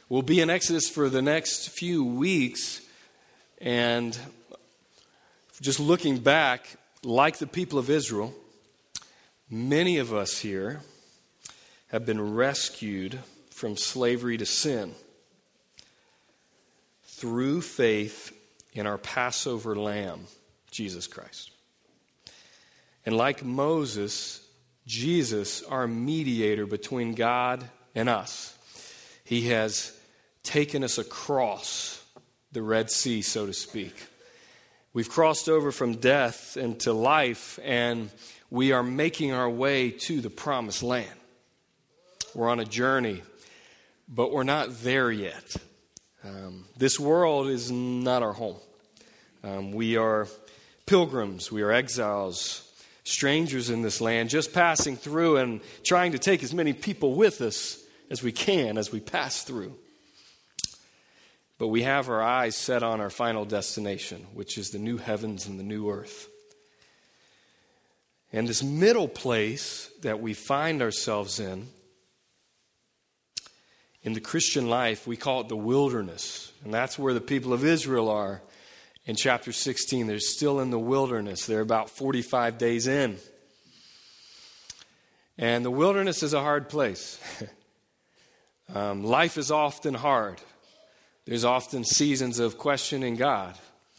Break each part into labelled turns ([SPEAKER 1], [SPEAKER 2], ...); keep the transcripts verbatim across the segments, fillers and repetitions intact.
[SPEAKER 1] We'll be in Exodus for the next few weeks, and just looking back, like the people of Israel, many of us here have been rescued from slavery to sin through faith in our Passover lamb, Jesus Christ. And like Moses, Jesus, our mediator between God and us, he has taken us across the Red Sea, so to speak. We've crossed over from death into life, and we are making our way to the promised land. We're on a journey, but we're not there yet. Um, this world is not our home. Um, we are pilgrims, we are exiles, strangers in this land, just passing through and trying to take as many people with us as we can as we pass through. But we have our eyes set on our final destination, which is the new heavens and the new earth. And this middle place that we find ourselves in, in the Christian life, we call it the wilderness. And that's where the people of Israel are. In chapter sixteen, they're still in the wilderness. They're about forty-five days in. And the wilderness is a hard place. um, life is often hard. There's often seasons of questioning God.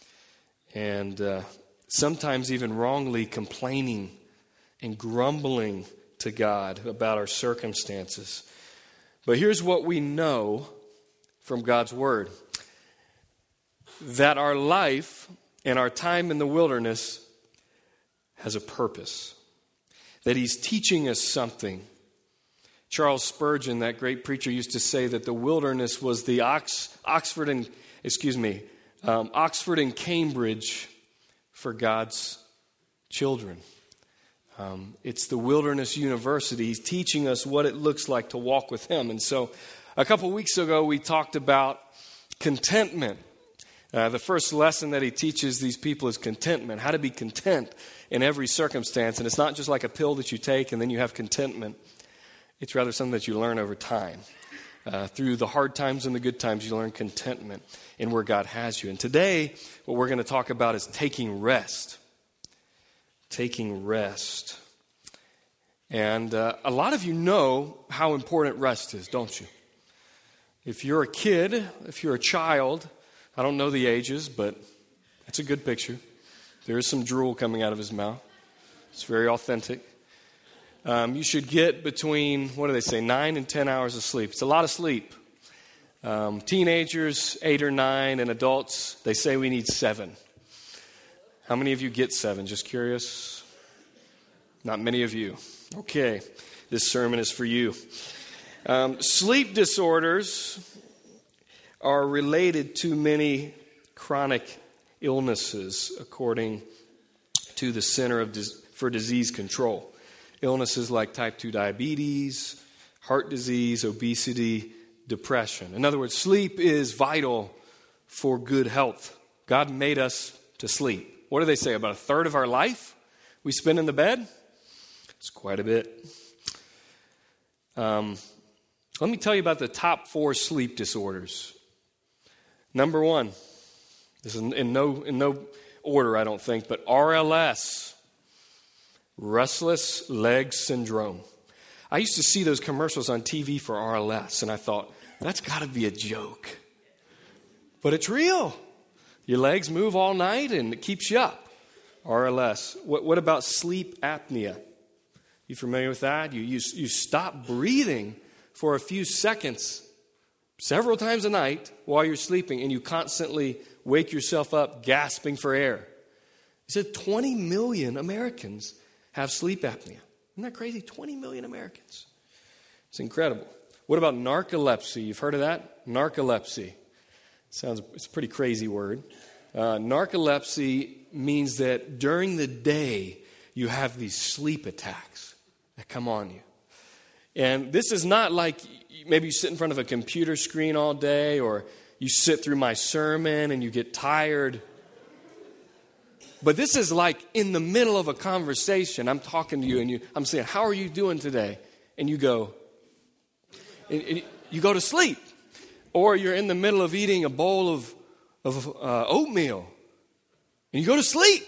[SPEAKER 1] And uh, sometimes even wrongly complaining and grumbling to God about our circumstances. But here's what we know from God's Word. That our life and our time in the wilderness has a purpose. That He's teaching us something. Charles Spurgeon, that great preacher, used to say that the wilderness was the Ox, Oxford and, excuse me, um, Oxford and Cambridge for God's children. Um, it's the wilderness university. He's teaching us what it looks like to walk with Him. And so a couple weeks ago, we talked about contentment. Uh, the first lesson that he teaches these people is contentment, how to be content in every circumstance. And it's not just like a pill that you take and then you have contentment. It's rather something that you learn over time. Uh, through the hard times and the good times, you learn contentment in where God has you. And today, what we're going to talk about is taking rest. Taking rest. And uh, a lot of you know how important rest is, don't you? If you're a kid, if you're a child, I don't know the ages, but it's a good picture. There is some drool coming out of his mouth. It's very authentic. Um, you should get between, what do they say, nine and ten hours of sleep. It's a lot of sleep. Um, teenagers, eight or nine, and adults, they say we need seven. How many of you get seven? Just curious. Not many of you. Okay, this sermon is for you. Um, sleep disorders are related to many chronic illnesses, according to the Center of Dis- for Disease Control. Illnesses like type two diabetes, heart disease, obesity, depression. In other words, sleep is vital for good health. God made us to sleep. What do they say? About a third of our life we spend in the bed? It's quite a bit. Um, let me tell you about the top four sleep disorders. Number one, this is in no in no order, I don't think, but R L S, restless leg syndrome. I used to see those commercials on T V for R L S, and I thought, that's got to be a joke. But it's real. Your legs move all night, and it keeps you up. R L S. What, what about sleep apnea? You familiar with that? You, you, you stop breathing for a few seconds several times a night while you're sleeping, and you constantly wake yourself up gasping for air. He said twenty million Americans have sleep apnea. Isn't that crazy? twenty million Americans. It's incredible. What about narcolepsy? You've heard of that? Narcolepsy. Sounds, it's a pretty crazy word. Uh, narcolepsy means that during the day you have these sleep attacks that come on you. And this is not like maybe you sit in front of a computer screen all day, or you sit through my sermon and you get tired. But this is like in the middle of a conversation. I'm talking to you and you, I'm saying, how are you doing today? And you go, and, and you go to sleep. Or you're in the middle of eating a bowl of, of uh, oatmeal and you go to sleep.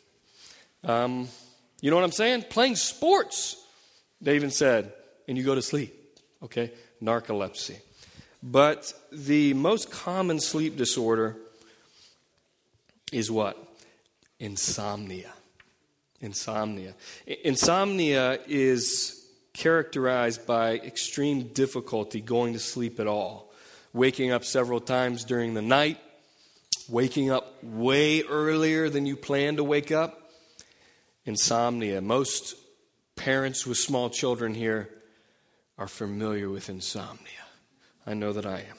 [SPEAKER 1] Um, you know what I'm saying? Playing sports, they even said, and you go to sleep. Okay? Narcolepsy. But the most common sleep disorder is what? Insomnia. Insomnia. Insomnia is characterized by extreme difficulty going to sleep at all. Waking up several times during the night. Waking up way earlier than you plan to wake up. Insomnia. Most parents with small children here are familiar with insomnia. I know that I am.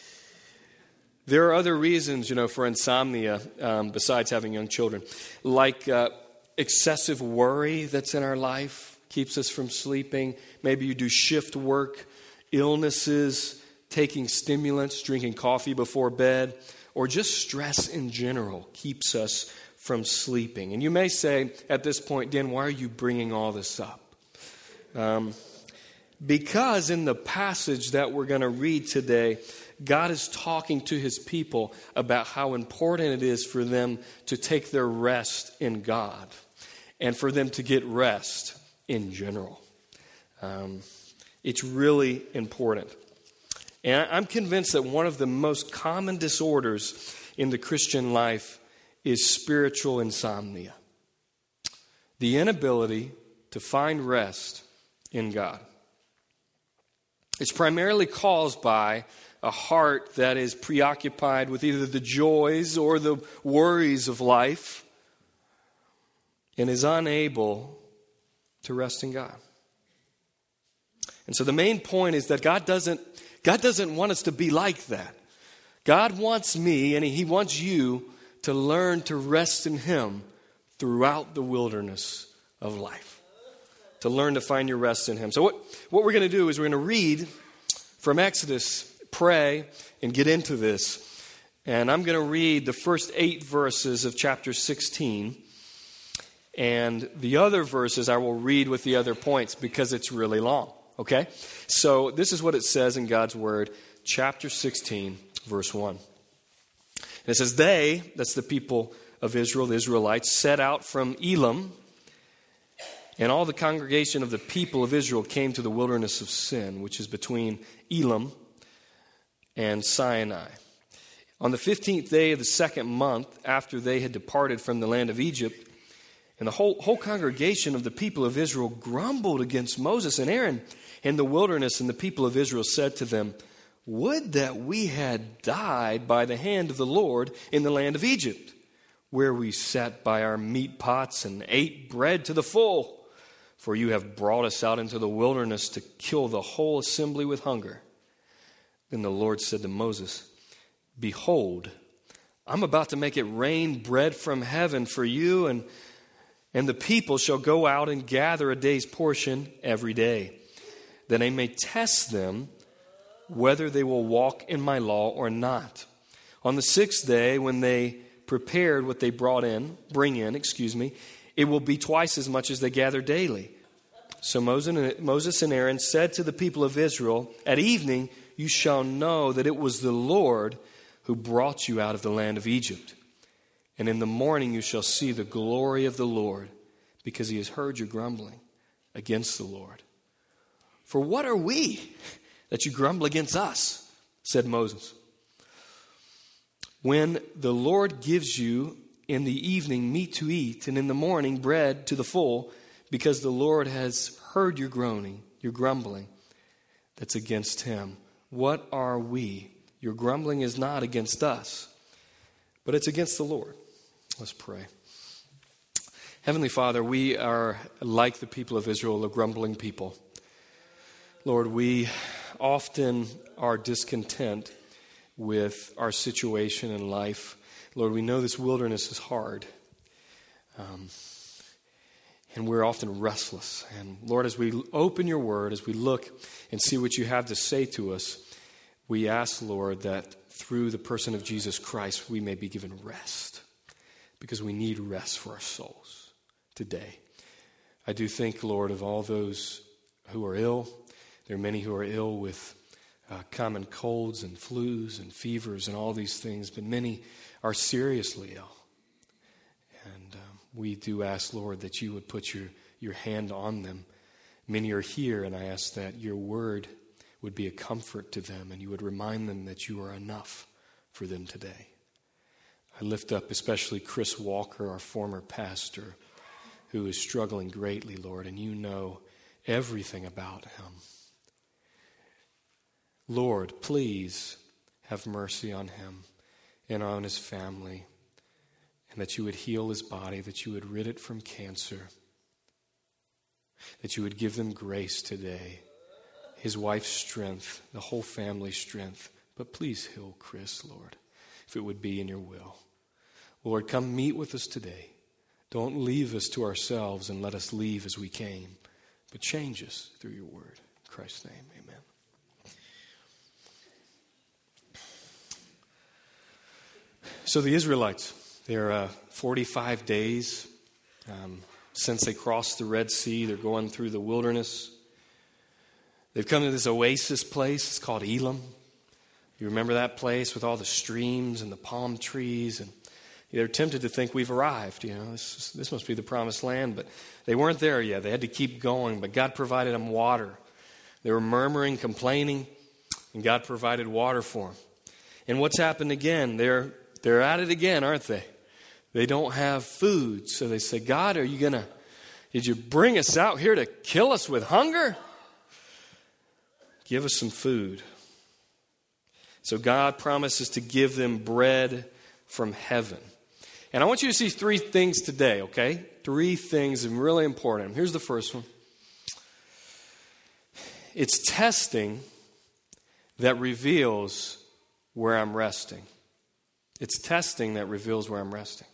[SPEAKER 1] There are other reasons, you know, for insomnia um, besides having young children, like uh, excessive worry that's in our life keeps us from sleeping. Maybe you do shift work, illnesses, taking stimulants, drinking coffee before bed, or just stress in general keeps us from sleeping. And you may say at this point, Dan, why are you bringing all this up? Um, because in the passage that we're going to read today, God is talking to his people about how important it is for them to take their rest in God and for them to get rest in general. Um, it's really important. And I'm convinced that one of the most common disorders in the Christian life is spiritual insomnia. The inability to find rest in God. It's primarily caused by a heart that is preoccupied with either the joys or the worries of life and is unable to rest in God. And so the main point is that God doesn't, God doesn't want us to be like that. God wants me and he wants you to learn to rest in him throughout the wilderness of life. To learn to find your rest in him. So what, what we're going to do is we're going to read from Exodus, pray, and get into this. And I'm going to read the first eight verses of chapter sixteen. And the other verses I will read with the other points because it's really long. Okay? So this is what it says in God's Word, chapter sixteen, verse one. And it says, they, that's the people of Israel, the Israelites, set out from Elim, and all the congregation of the people of Israel came to the wilderness of Sin, which is between Elim and Sinai. On the fifteenth day of the second month, after they had departed from the land of Egypt, and the whole, whole congregation of the people of Israel grumbled against Moses and Aaron in the wilderness, and the people of Israel said to them, would that we had died by the hand of the Lord in the land of Egypt, where we sat by our meat pots and ate bread to the full. For you have brought us out into the wilderness to kill the whole assembly with hunger. Then the Lord said to Moses, behold, I'm about to make it rain bread from heaven for you, and, and the people shall go out and gather a day's portion every day, that I may test them whether they will walk in my law or not. On the sixth day, when they prepared what they brought in, bring in, excuse me, it will be twice as much as they gather daily. So Moses and Aaron said to the people of Israel, at evening you shall know that it was the Lord who brought you out of the land of Egypt. And in the morning you shall see the glory of the Lord, because he has heard your grumbling against the Lord. For what are we that you grumble against us? Said Moses. When the Lord gives you in the evening meat to eat, and in the morning bread to the full, because the Lord has heard your groaning, your grumbling, that's against him. What are we? Your grumbling is not against us, but it's against the Lord. Let's pray. Heavenly Father, we are like the people of Israel, a grumbling people. Lord, we often are discontent with our situation in life. Lord, we know this wilderness is hard. Um, and we're often restless. And Lord, as we open your word, as we look and see what you have to say to us, we ask, Lord, that through the person of Jesus Christ, we may be given rest. Because we need rest for our souls today. I do think, Lord, of all those who are ill. There are many who are ill with uh, common colds and flus and fevers and all these things, but many are seriously ill. And um, we do ask, Lord, that you would put your, your hand on them. Many are here, and I ask that your word would be a comfort to them, and you would remind them that you are enough for them today. I lift up especially Chris Walker, our former pastor, who is struggling greatly, Lord, and you know everything about him. Lord, please have mercy on him and on his family, and that you would heal his body, that you would rid it from cancer, that you would give them grace today, his wife's strength, the whole family's strength. But please heal Chris, Lord, if it would be in your will. Lord, come meet with us today. Don't leave us to ourselves and let us leave as we came, but change us through your word. In Christ's name, amen. So the Israelites, they're uh, forty-five days um, since they crossed the Red Sea. They're going through the wilderness. They've come to this oasis place. It's called Elim. You remember that place with all the streams and the palm trees? And they're tempted to think we've arrived. You know, this, this must be the promised land. But they weren't there yet. They had to keep going. But God provided them water. They were murmuring, complaining, and God provided water for them. And what's happened again? They're They're at it again, aren't they? They don't have food. So they say, God, are you going to, did you bring us out here to kill us with hunger? Give us some food. So God promises to give them bread from heaven. And I want you to see three things today, okay? Three things and really important. Here's the first one. It's testing that reveals where I'm resting. It's testing that reveals where I'm resting.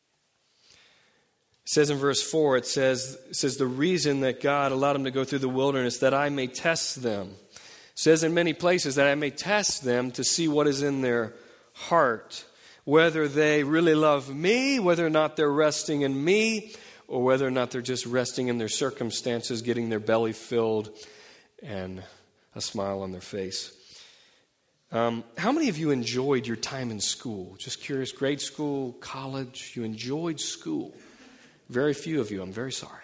[SPEAKER 1] It says in verse four, it says, it says the reason that God allowed them to go through the wilderness, that I may test them. It says in many places that I may test them to see what is in their heart, whether they really love me, whether or not they're resting in me, or whether or not they're just resting in their circumstances, getting their belly filled and a smile on their face. Um, how many of you enjoyed your time in school? Just curious, grade school, college, you enjoyed school? Very few of you, I'm very sorry.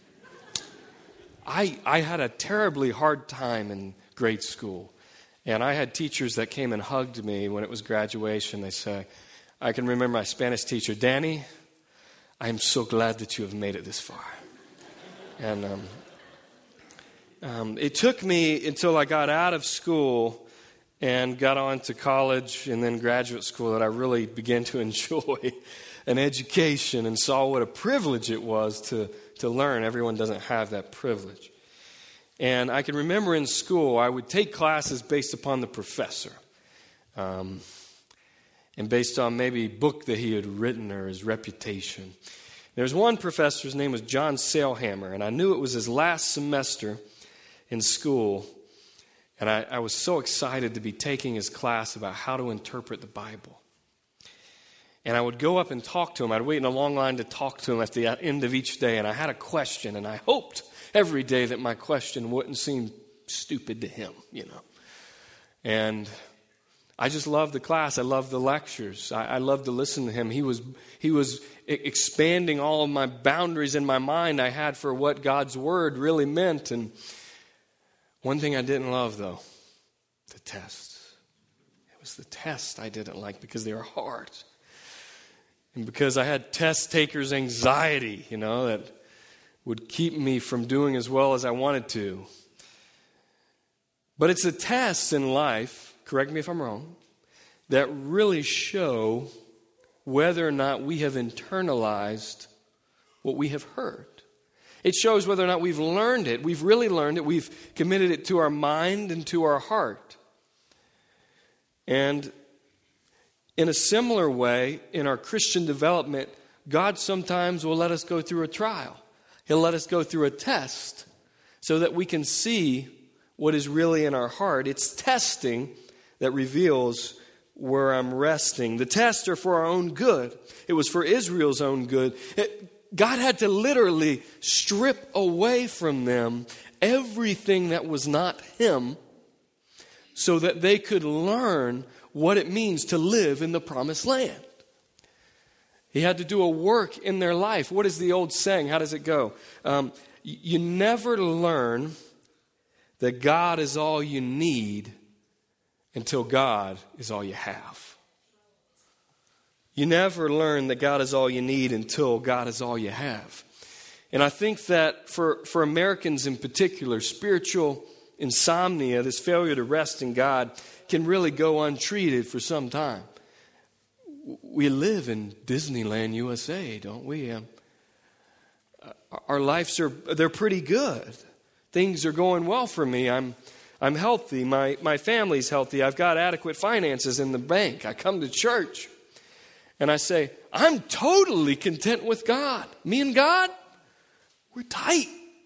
[SPEAKER 1] I I had a terribly hard time in grade school. And I had teachers that came and hugged me when it was graduation. They say, I can remember my Spanish teacher, Danny, I'm so glad that you have made it this far. And um, um, it took me until I got out of school and got on to college and then graduate school that I really began to enjoy an education and saw what a privilege it was to, to learn. Everyone doesn't have that privilege. And I can remember in school, I would take classes based upon the professor. Um, and based on maybe a book that he had written or his reputation. There was one professor, his name was John Sailhammer, and I knew it was his last semester in school. And I, I was so excited to be taking his class about how to interpret the Bible. And I would go up and talk to him. I'd wait in a long line to talk to him at the end of each day. And I had a question, and I hoped every day that my question wouldn't seem stupid to him, you know. And I just loved the class. I loved the lectures. I, I loved to listen to him. He was he was expanding all of my boundaries in my mind I had for what God's Word really meant. And one thing I didn't love, though, the tests. It was the tests I didn't like because they were hard. And because I had test takers' anxiety, you know, that would keep me from doing as well as I wanted to. But it's the tests in life, correct me if I'm wrong, that really show whether or not we have internalized what we have heard. It shows whether or not we've learned it. We've really learned it. We've committed it to our mind and to our heart. And in a similar way, in our Christian development, God sometimes will let us go through a trial. He'll let us go through a test so that we can see what is really in our heart. It's testing that reveals where I'm resting. The tests are for our own good. It was for Israel's own good. It, God had to literally strip away from them everything that was not Him so that they could learn what it means to live in the promised land. He had to do a work in their life. What is the old saying? How does it go? Um, you never learn that God is all you need until God is all you have. You never learn that God is all you need until God is all you have. And I think that for, for Americans in particular, spiritual insomnia, this failure to rest in God, can really go untreated for some time. We live in Disneyland, U S A, don't we? Um, our lives are, they're pretty good. Things are going well for me. I'm I'm healthy. My, my family's healthy. I've got adequate finances in the bank. I come to church and I say, I'm totally content with God. Me and God, we're tight.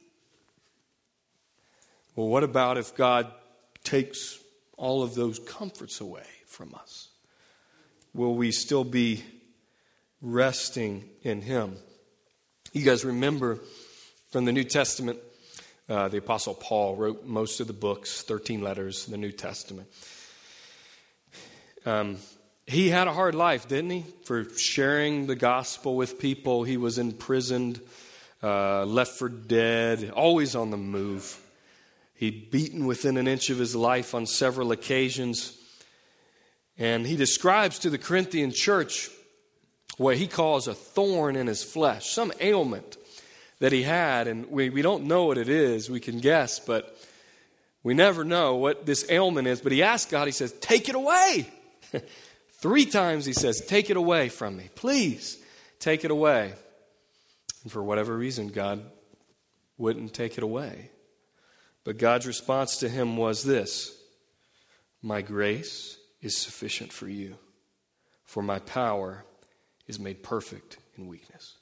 [SPEAKER 1] Well, what about if God takes all of those comforts away from us? Will we still be resting in Him? You guys remember from the New Testament, uh, the Apostle Paul wrote most of the books, thirteen letters in the New Testament. Um, he had a hard life, didn't he? For sharing the gospel with people. He was imprisoned, uh, left for dead, always on the move. He'd beaten within an inch of his life on several occasions. And he describes to the Corinthian church what he calls a thorn in his flesh, some ailment that he had. And we, we don't know what it is. We can guess, but we never know what this ailment is. But he asks God, he says, take it away. Three times he says, take it away from me. Please, take it away. And for whatever reason, God wouldn't take it away. But God's response to him was this: my grace is sufficient for you, for my power is made perfect in weakness.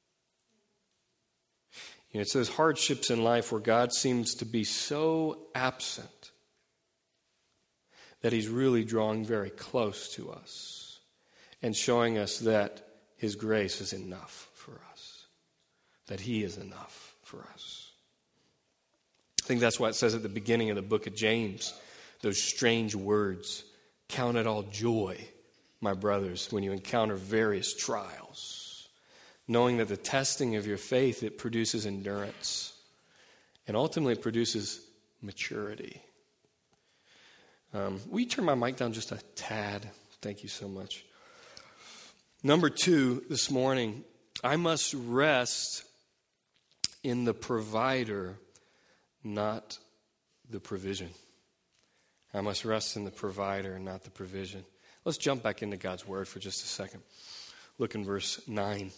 [SPEAKER 1] You know, it's those hardships in life where God seems to be so absent that He's really drawing very close to us and showing us that His grace is enough for us, that He is enough for us. I think that's why it says at the beginning of the book of James, those strange words, count it all joy, my brothers, when you encounter various trials, knowing that the testing of your faith, it produces endurance and ultimately produces maturity. Um, will you turn my mic down just a tad? Thank you so much. Number two this morning, I must rest in the provider, not the provision. I must rest in the provider and not the provision. Let's jump back into God's word for just a second. Look in verse nine.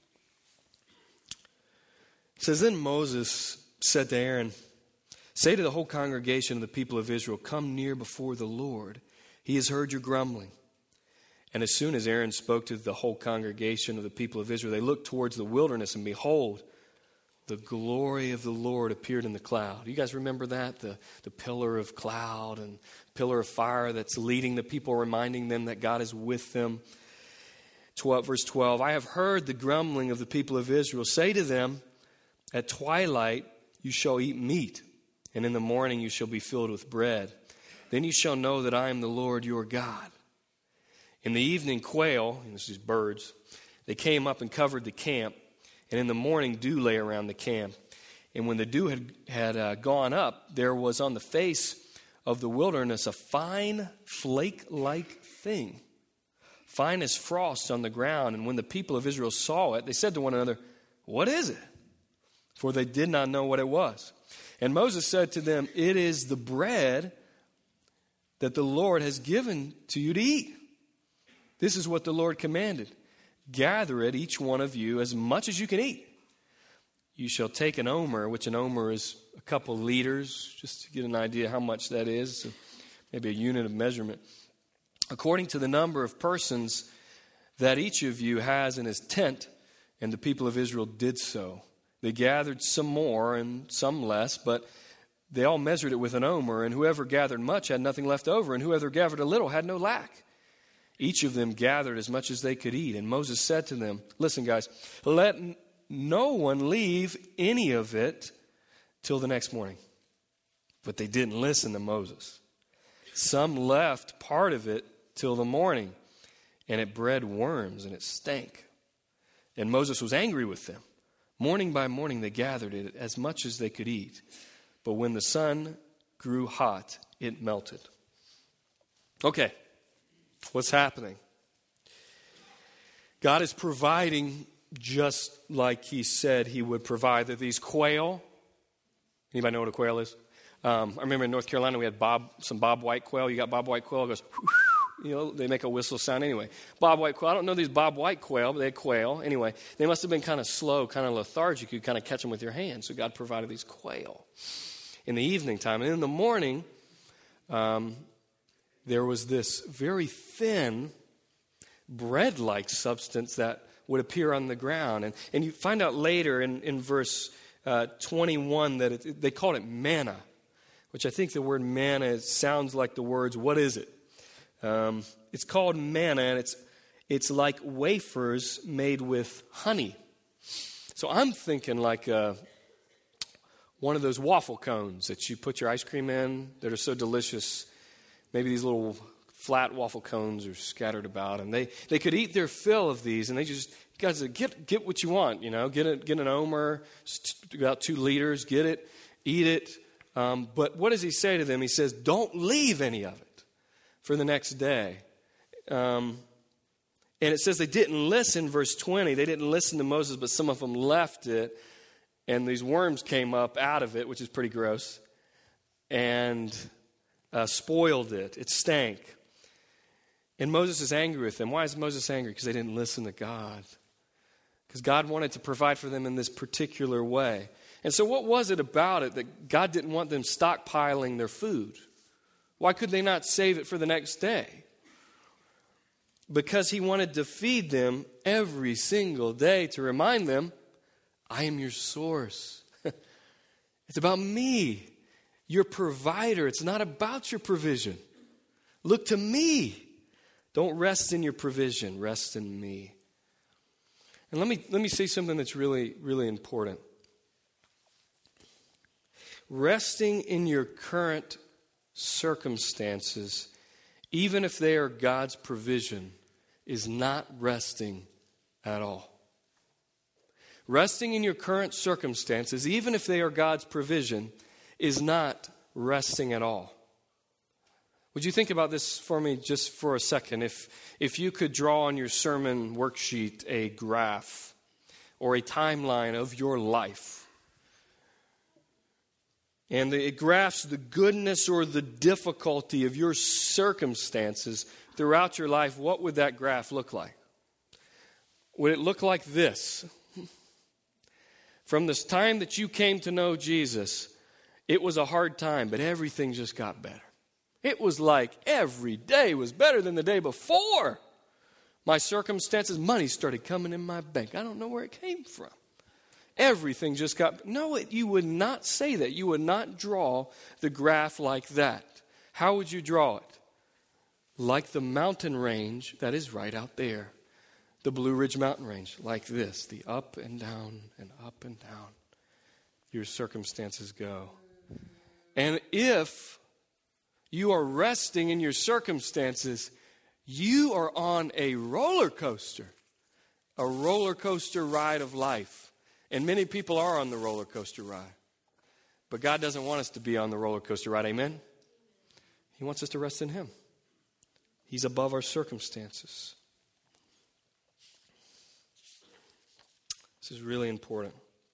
[SPEAKER 1] It says, then Moses said to Aaron, say to the whole congregation of the people of Israel, come near before the Lord. He has heard your grumbling. And as soon as Aaron spoke to the whole congregation of the people of Israel, they looked towards the wilderness, and behold, the glory of the Lord appeared in the cloud. You guys remember that? The, the pillar of cloud and pillar of fire that's leading the people, reminding them that God is with them. twelve, verse twelve, I have heard the grumbling of the people of Israel. Say to them, at twilight you shall eat meat, and in the morning you shall be filled with bread. Then you shall know that I am the Lord your God. In the evening quail, and this is birds, they came up and covered the camp. And in the morning, dew lay around the camp. And when the dew had, had uh, gone up, there was on the face of the wilderness a fine flake-like thing, fine as frost on the ground. And when the people of Israel saw it, they said to one another, what is it? For they did not know what it was. And Moses said to them, it is the bread that the Lord has given to you to eat. This is what the Lord commanded. Gather it, each one of you, as much as you can eat. You shall take an omer, which an omer is a couple liters, just to get an idea how much that is, so maybe a unit of measurement, according to the number of persons that each of you has in his tent. And the people of Israel did so. They gathered some more and some less, but they all measured it with an omer, and whoever gathered much had nothing left over, and whoever gathered a little had no lack. Each of them gathered as much as they could eat. And Moses said to them, listen, guys, let no one leave any of it till the next morning. But they didn't listen to Moses. Some left part of it till the morning, and it bred worms, and it stank. And Moses was angry with them. Morning by morning they gathered it as much as they could eat. But when the sun grew hot, it melted. Okay, what's happening? God is providing just like he said he would provide. That these quail, anybody know what a quail is? Um, I remember in North Carolina we had bob, some bobwhite quail. You got bobwhite quail, it goes, you know, they make a whistle sound anyway. Bobwhite quail, I don't know these bobwhite quail, but they had quail. Anyway, they must have been kind of slow, kind of lethargic. You could kind of catch them with your hands. So God provided these quail in the evening time. And in the morning, um, there was this very thin, bread-like substance that would appear on the ground. And, and you find out later in, in verse uh, twenty-one that it, they called it manna, which I think the word manna sounds like the words, what is it? Um, it's called manna, and it's, it's like wafers made with honey. So I'm thinking like a, one of those waffle cones that you put your ice cream in that are so delicious. Maybe these little flat waffle cones are scattered about, and they, they could eat their fill of these, and they just, guys, get get what you want, you know, get a, get an omer, about two liters, get it, eat it. Um, but what does he say to them? He says, don't leave any of it for the next day. Um, and it says they didn't listen, verse twenty. They didn't listen to Moses, but some of them left it, and these worms came up out of it, which is pretty gross, and uh, spoiled it. It stank. And Moses is angry with them. Why is Moses angry? Because they didn't listen to God. Because God wanted to provide for them in this particular way. And so what was it about it that God didn't want them stockpiling their food? Why could they not save it for the next day? Because he wanted to feed them every single day to remind them, I am your source. It's about me, your provider. It's not about your provision. Look to me. Don't rest in your provision. Rest in me. And let me let me say something that's really, really important. Resting in your current circumstances, even if they are God's provision, is not resting at all. Resting in your current circumstances, even if they are God's provision, is not resting at all. Would you think about this for me just for a second? If, if you could draw on your sermon worksheet a graph or a timeline of your life, and it graphs the goodness or the difficulty of your circumstances throughout your life, what would that graph look like? Would it look like this? From this time that you came to know Jesus, it was a hard time, but everything just got better. It was like every day was better than the day before. My circumstances, money started coming in my bank. I don't know where it came from. Everything just got... No, it, you would not say that. You would not draw the graph like that. How would you draw it? Like the mountain range that is right out there. The Blue Ridge Mountain Range, like this. The up and down and up and down. Your circumstances go. And if you are resting in your circumstances, you are on a roller coaster. A roller coaster ride of life. And many people are on the roller coaster ride. But God doesn't want us to be on the roller coaster ride, amen? He wants us to rest in Him. He's above our circumstances. This is really important.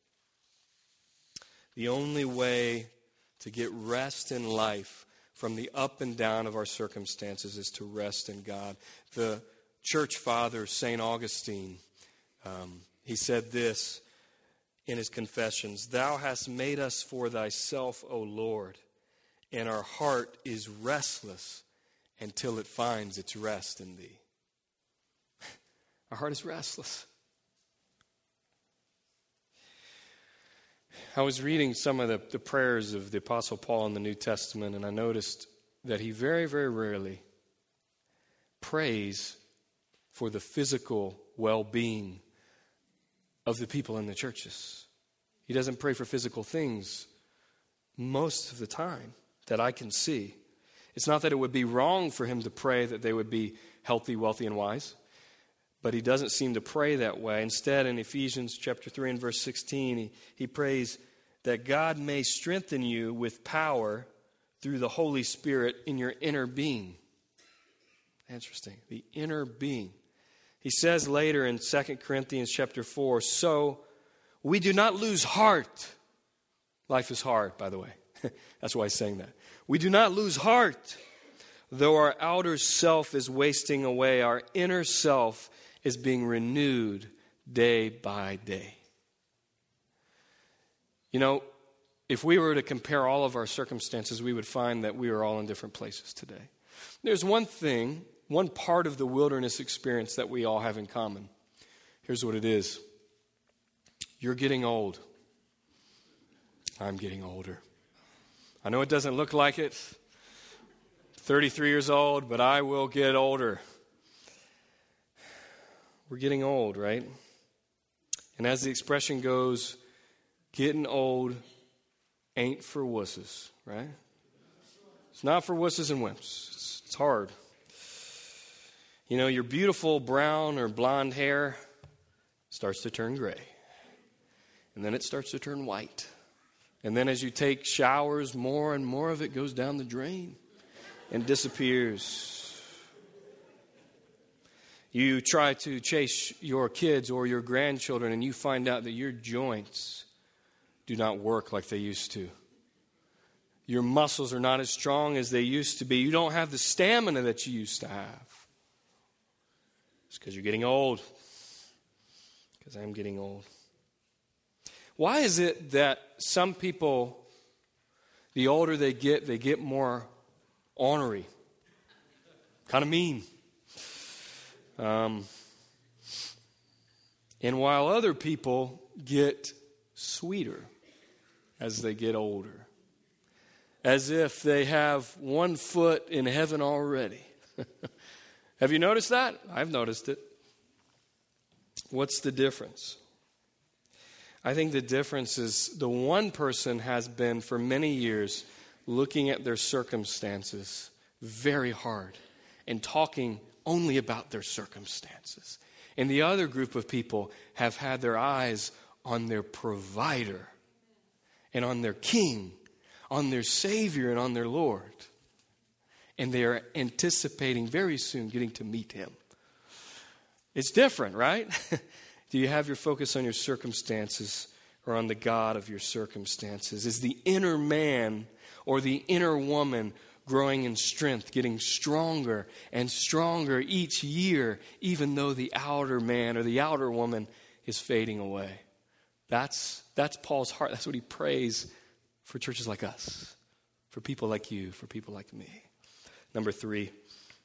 [SPEAKER 1] The only way to get rest in life from the up and down of our circumstances is to rest in God. The church father, Saint Augustine, um, he said this in his Confessions, "Thou hast made us for thyself, O Lord, and our heart is restless until it finds its rest in thee." Our heart is restless. I was reading some of the, the prayers of the Apostle Paul in the New Testament, and I noticed that he very, very rarely prays for the physical well-being of the people in the churches. He doesn't pray for physical things most of the time that I can see. It's not that it would be wrong for him to pray that they would be healthy, wealthy, and wise, but he doesn't seem to pray that way. Instead, in Ephesians chapter three and verse sixteen, he, he prays that God may strengthen you with power through the Holy Spirit in your inner being. Interesting. The inner being. He says later in Second Corinthians chapter four, so we do not lose heart. Life is hard, by the way. That's why he's saying that. We do not lose heart. Though our outer self is wasting away, our inner self is being renewed day by day. You know, if we were to compare all of our circumstances, we would find that we are all in different places today. There's one thing, one part of the wilderness experience that we all have in common. Here's what it is. You're getting old. I'm getting older. I know it doesn't look like it. thirty-three years old, but I will get older. We're getting old, right? And as the expression goes, getting old ain't for wusses, right? It's not for wusses and wimps. It's, it's hard. You know, your beautiful brown or blonde hair starts to turn gray. And then it starts to turn white. And then as you take showers, more and more of it goes down the drain and disappears. You try to chase your kids or your grandchildren and you find out that your joints do not work like they used to. Your muscles are not as strong as they used to be. You don't have the stamina that you used to have. It's because you're getting old. Because I'm getting old. Why is it that some people, the older they get, they get more ornery? Kind of mean. Um, and while other people get sweeter as they get older. As if they have one foot in heaven already. Have you noticed that? I've noticed it. What's the difference? I think the difference is the one person has been for many years looking at their circumstances very hard and talking only about their circumstances. And the other group of people have had their eyes on their provider and on their king, on their Savior and on their Lord. And they are anticipating very soon getting to meet him. It's different, right? Do you have your focus on your circumstances or on the God of your circumstances? Is the inner man or the inner woman growing in strength, getting stronger and stronger each year, even though the outer man or the outer woman is fading away? That's, that's Paul's heart. That's what he prays for churches like us, for people like you, for people like me. Number three,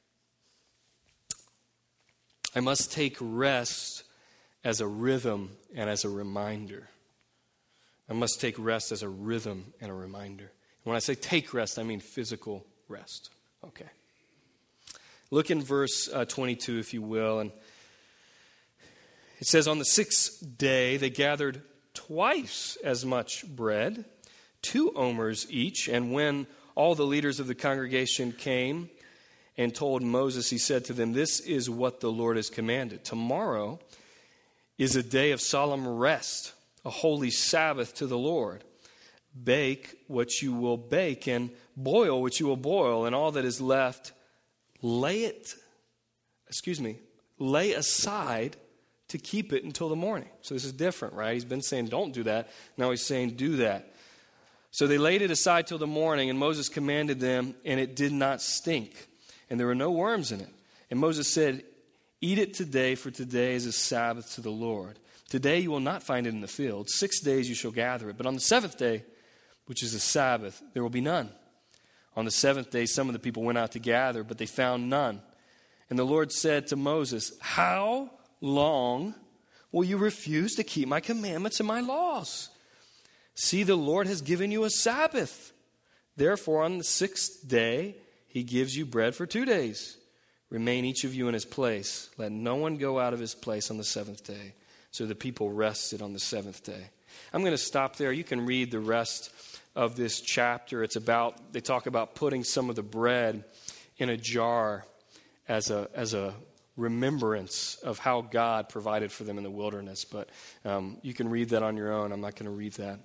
[SPEAKER 1] I must take rest as a rhythm and as a reminder. I must take rest as a rhythm and a reminder. When I say take rest, I mean physical rest. Okay. Look in verse uh, twenty-two, if you will. And it says, on the sixth day, they gathered twice as much bread, two omers each. And when all the leaders of the congregation came and told Moses, he said to them, this is what the Lord has commanded. Tomorrow is a day of solemn rest, a holy Sabbath to the Lord. Bake what you will bake and boil what you will boil, and all that is left, lay it, excuse me, lay aside to keep it until the morning. So this is different, right? He's been saying don't do that. Now he's saying do that. So they laid it aside till the morning, and Moses commanded them, and it did not stink, and there were no worms in it. And Moses said, eat it today, for today is a Sabbath to the Lord. Today you will not find it in the field. Six days you shall gather it. But on the seventh day, which is a Sabbath, there will be none. On the seventh day, some of the people went out to gather, but they found none. And the Lord said to Moses, how long will you refuse to keep my commandments and my laws? See, the Lord has given you a Sabbath. Therefore, on the sixth day, he gives you bread for two days. Remain each of you in his place. Let no one go out of his place on the seventh day. So the people rested on the seventh day. I'm going to stop there. You can read the rest of this chapter. It's about, they talk about putting some of the bread in a jar as a as a remembrance of how God provided for them in the wilderness. But um, you can read that on your own. I'm not going to read that.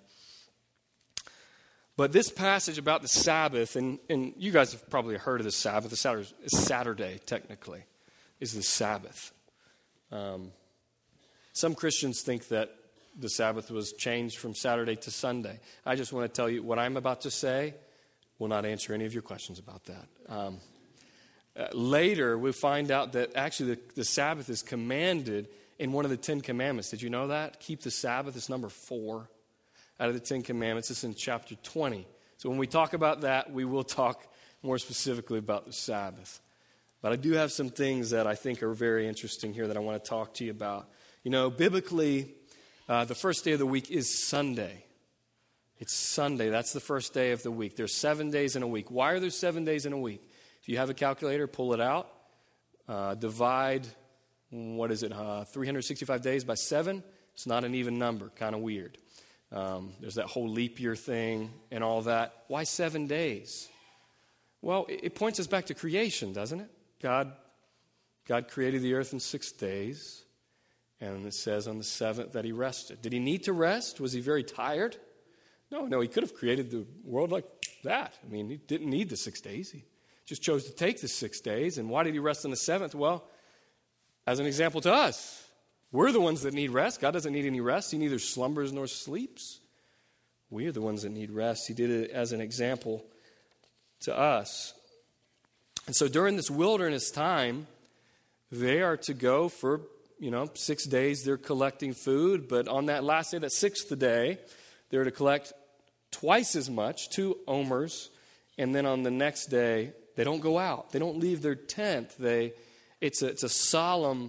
[SPEAKER 1] But this passage about the Sabbath, and, and you guys have probably heard of the Sabbath. The Saturday, Saturday technically, is the Sabbath. Um, some Christians think that the Sabbath was changed from Saturday to Sunday. I just want to tell you what I'm about to say will not answer any of your questions about that. Um, uh, later, we'll find out that actually the, the Sabbath is commanded in one of the Ten Commandments. Did you know that? Keep the Sabbath. It's number four out of the Ten Commandments. It's in chapter twenty. So when we talk about that, we will talk more specifically about the Sabbath. But I do have some things that I think are very interesting here that I want to talk to you about. You know, biblically, uh, the first day of the week is Sunday. It's Sunday. That's the first day of the week. There's seven days in a week. Why are there seven days in a week? If you have a calculator, pull it out. Uh, divide, what is it, uh, three hundred sixty-five days by seven. It's not an even number. Kind of weird. Um, there's that whole leap year thing and all that. Why seven days? Well, it, it points us back to creation, doesn't it? God, God created the earth in six days. And it says on the seventh that he rested. Did he need to rest? Was he very tired? No, no, he could have created the world like that. I mean, he didn't need the six days. He just chose to take the six days. And why did he rest on the seventh? Well, as an example to us, we're the ones that need rest. God doesn't need any rest. He neither slumbers nor sleeps. We are the ones that need rest. He did it as an example to us. And so during this wilderness time, they are to go for, you know, six days they're collecting food. But on that last day, that sixth day, they're to collect twice as much, two omers. And then on the next day, they don't go out. They don't leave their tent. They, it's a, it's a solemn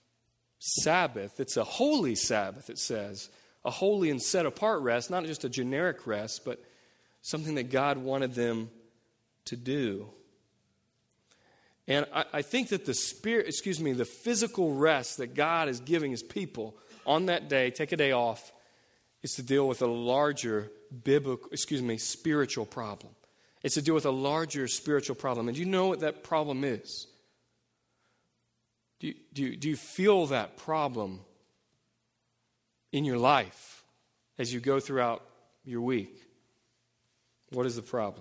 [SPEAKER 1] Sabbath. It's a holy Sabbath, it says. A holy and set apart rest, not just a generic rest, but something that God wanted them to do. And I, I think that the spirit, excuse me, the physical rest that God is giving his people on that day, take a day off, is to deal with a larger biblical, excuse me, spiritual problem. It's to deal with a larger spiritual problem. And do you know what that problem is? Do you, do you, do you feel that problem in your life as you go throughout your week? What is the problem?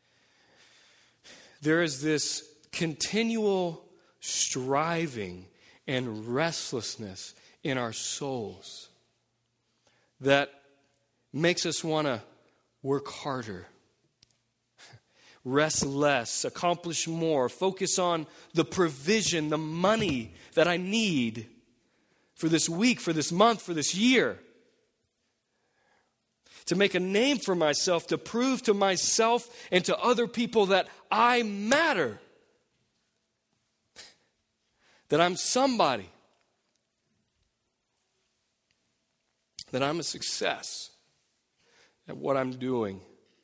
[SPEAKER 1] There is this continual striving and restlessness in our souls that makes us want to work harder, rest less, accomplish more, focus on the provision, the money that I need for this week, for this month, for this year. To make a name for myself, to prove to myself and to other people that I matter. That I'm somebody. That I'm a success at what I'm doing.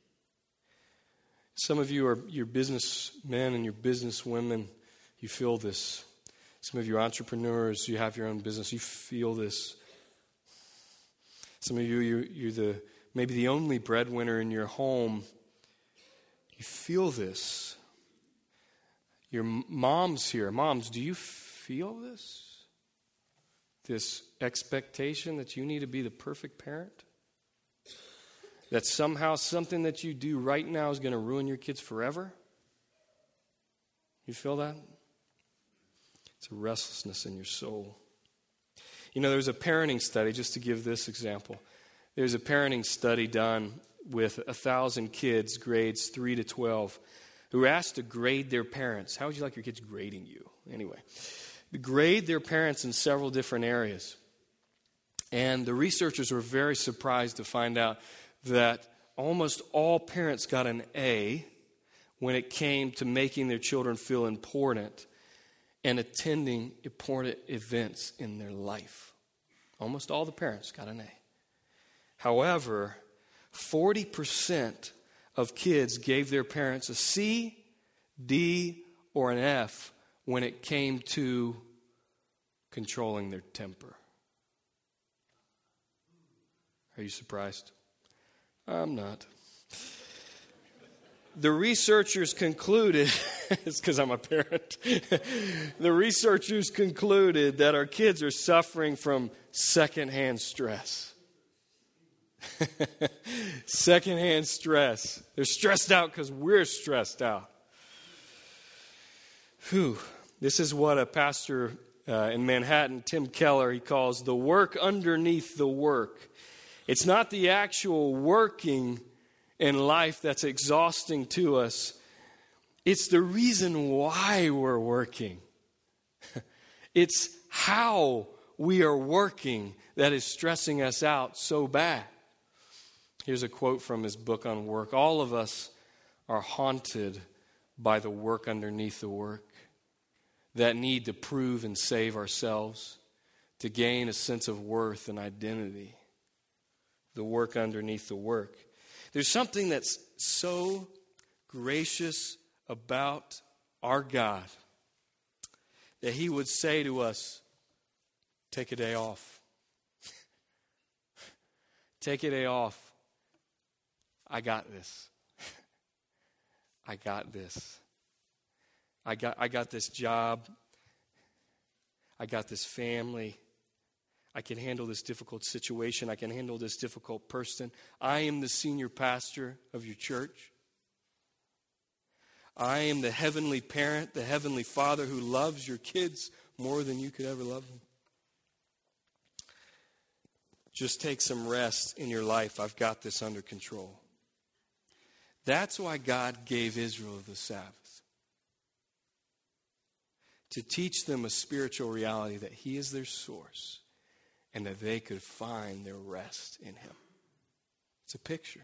[SPEAKER 1] Some of you are you're businessmen and you're businesswomen. You feel this. Some of you are entrepreneurs. You have your own business. You feel this. Some of you, you're, you're the maybe the only breadwinner in your home. You feel this. Your moms here. Moms, do you feel this? This expectation that you need to be the perfect parent? That somehow something that you do right now is going to ruin your kids forever? You feel that? It's a restlessness in your soul. You know, there's a parenting study, just to give this example. There's a parenting study done with a thousand kids, grades three to twelve, who were asked to grade their parents. How would you like your kids grading you? Anyway, grade their parents in several different areas. And the researchers were very surprised to find out that almost all parents got an A when it came to making their children feel important and attending important events in their life. Almost all the parents got an A. However, forty percent of kids gave their parents a C, D, or an F when it came to controlling their temper. Are you surprised? I'm not. The researchers concluded, it's because I'm a parent, the researchers concluded that our kids are suffering from secondhand stress. Secondhand stress. They're stressed out because we're stressed out. Whew. This is what a pastor uh, in Manhattan, Tim Keller, he calls the work underneath the work. It's not the actual working in life that's exhausting to us. It's the reason why we're working. It's how we are working that is stressing us out so bad. Here's a quote from his book on work. All of us are haunted by the work underneath the work, that need to prove and save ourselves, to gain a sense of worth and identity. The work underneath the work. There's something that's so gracious about our God that he would say to us, take a day off. Take a day off. I got this. I got this. I got I got this job. I got this family. I can handle this difficult situation. I can handle this difficult person. I am the senior pastor of your church. I am the heavenly parent, the heavenly father who loves your kids more than you could ever love them. Just take some rest in your life. I've got this under control. That's why God gave Israel the Sabbath. To teach them a spiritual reality that he is their source and that they could find their rest in him. It's a picture.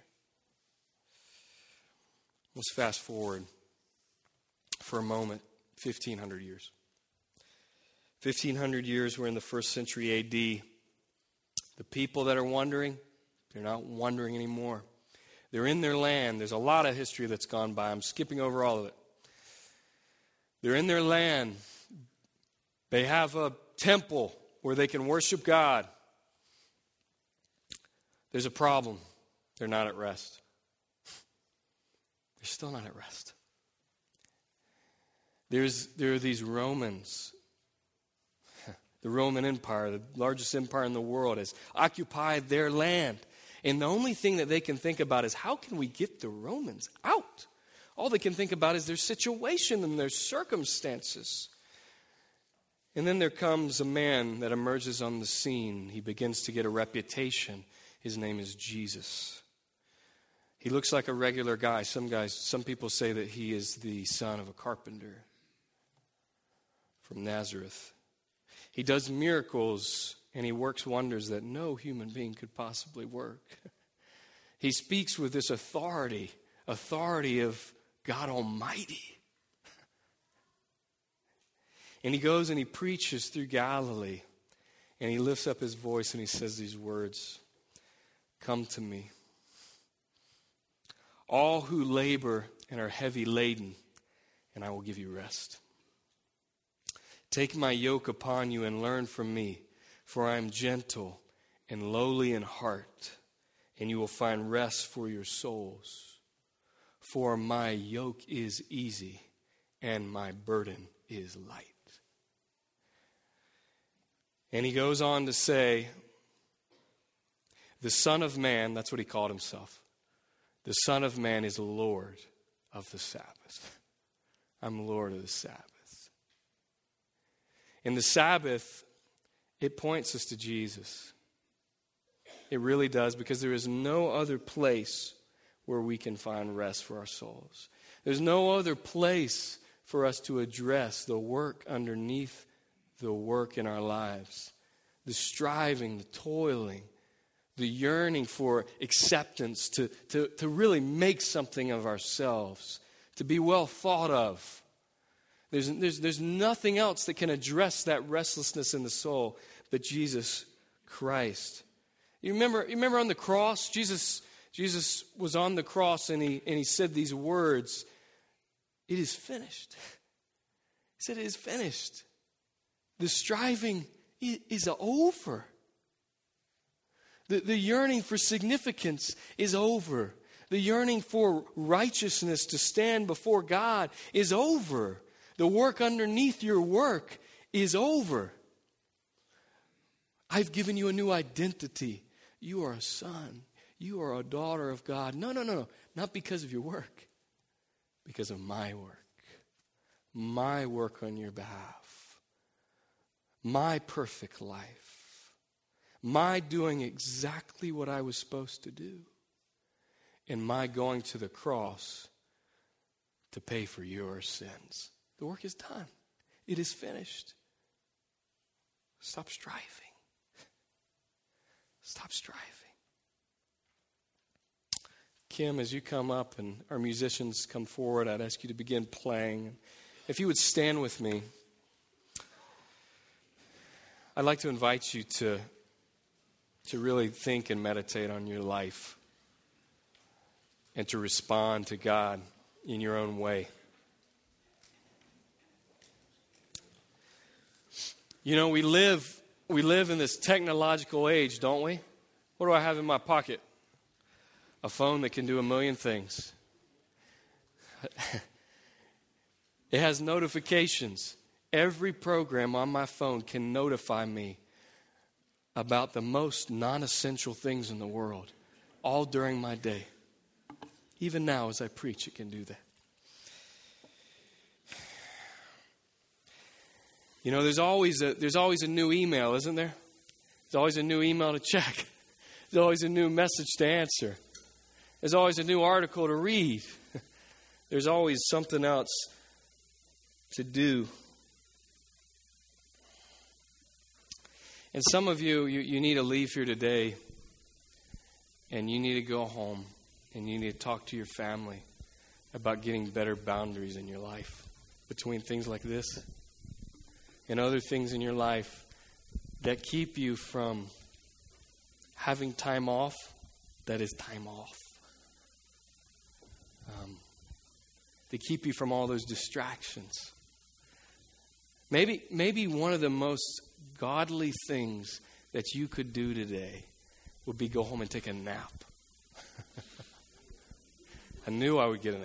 [SPEAKER 1] Let's fast forward for a moment, fifteen hundred years. fifteen hundred years, we're in the first century A D. The people that are wandering, they're not wandering anymore. They're in their land. There's a lot of history that's gone by. I'm skipping over all of it. They're in their land. They have a temple where they can worship God. There's a problem. They're not at rest. They're still not at rest. There's, there are these Romans. The Roman Empire, the largest empire in the world, has occupied their land. And the only thing that they can think about is, how can we get the Romans out? All they can think about is their situation and their circumstances. And then there comes a man that emerges on the scene. He begins to get a reputation. His name is Jesus. He looks like a regular guy. Some guys, some people say that he is the son of a carpenter from Nazareth. He does miracles and he works wonders that no human being could possibly work. He speaks with this authority, authority of God Almighty. And he goes and he preaches through Galilee. And he lifts up his voice and he says these words, "Come to me, all who labor and are heavy laden, and I will give you rest. Take my yoke upon you and learn from me, for I am gentle and lowly in heart, and you will find rest for your souls. For my yoke is easy and my burden is light." And he goes on to say, the Son of Man, that's what he called himself, the Son of Man is Lord of the Sabbath. I'm Lord of the Sabbath. In the Sabbath, it points us to Jesus. It really does, because there is no other place where we can find rest for our souls. There's no other place for us to address the work underneath the work in our lives. The striving, the toiling, the yearning for acceptance, to, to, to really make something of ourselves, to be well thought of. There's, there's, there's nothing else that can address that restlessness in the soul but Jesus Christ. You remember, you remember on the cross, Jesus, Jesus was on the cross and he, and he said these words, "It is finished." He said, "It is finished." The striving is over. The, the yearning for significance is over. The yearning for righteousness to stand before God is over. The work underneath your work is over. I've given you a new identity. You are a son. You are a daughter of God. No, no, no, no. Not because of your work. Because of my work. My work on your behalf. My perfect life. My doing exactly what I was supposed to do. And my going to the cross to pay for your sins. The work is done. It is finished. Stop striving. Stop striving. Kim, as you come up and our musicians come forward, I'd ask you to begin playing. If you would stand with me, I'd like to invite you to, to really think and meditate on your life and to respond to God in your own way. You know, we live we live in this technological age, don't we? What do I have in my pocket? A phone that can do a million things. It has notifications. Every program on my phone can notify me about the most non-essential things in the world, all during my day. Even now, as I preach, it can do that. You know, there's always a there's always a new email, isn't there? There's always a new email to check. There's always a new message to answer. There's always a new article to read. There's always something else to do. And some of you, you, you need to leave here today, and you need to go home, and you need to talk to your family about getting better boundaries in your life between things like this and other things in your life that keep you from having time off that is time off. Um, they keep you from all those distractions. Maybe, maybe one of the most godly things that you could do today would be go home and take a nap. I knew I would get an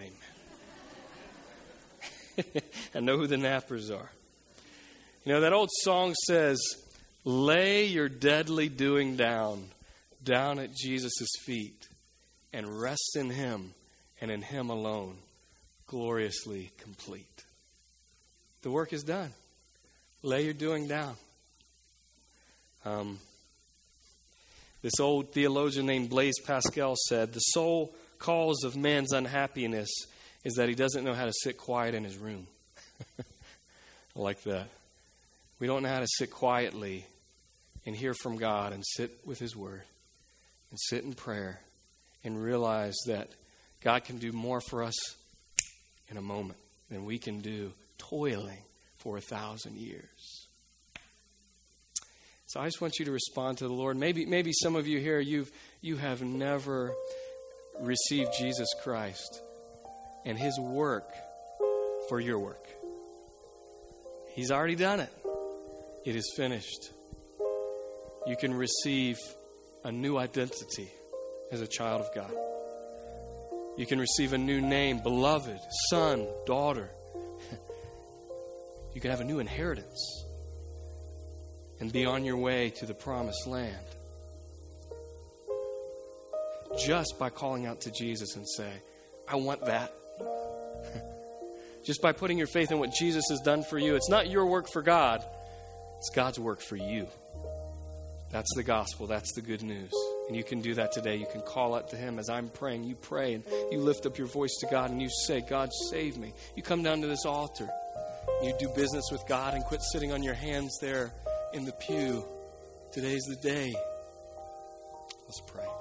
[SPEAKER 1] amen. I know who the nappers are. You know, that old song says, lay your deadly doing down, down at Jesus' feet, and rest in Him, and in Him alone, gloriously complete. The work is done. Lay your doing down. Um, this old theologian named Blaise Pascal said, the sole cause of man's unhappiness is that he doesn't know how to sit quiet in his room. I like that. We don't know how to sit quietly and hear from God and sit with His Word and sit in prayer and realize that God can do more for us in a moment than we can do toiling for a thousand years. So I just want you to respond to the Lord. Maybe maybe some of you here, you've you have never received Jesus Christ and His work for your work. He's already done it. It is finished. You can receive a new identity as a child of God. You can receive a new name, beloved, son, daughter. You can have a new inheritance and be on your way to the promised land. Just by calling out to Jesus and say, I want that. Just by putting your faith in what Jesus has done for you. It's not your work for God. It's God's work for you. That's the gospel. That's the good news. And you can do that today. You can call out to Him as I'm praying. You pray and you lift up your voice to God and you say, God, save me. You come down to this altar. You do business with God and quit sitting on your hands there in the pew. Today's the day. Let's pray.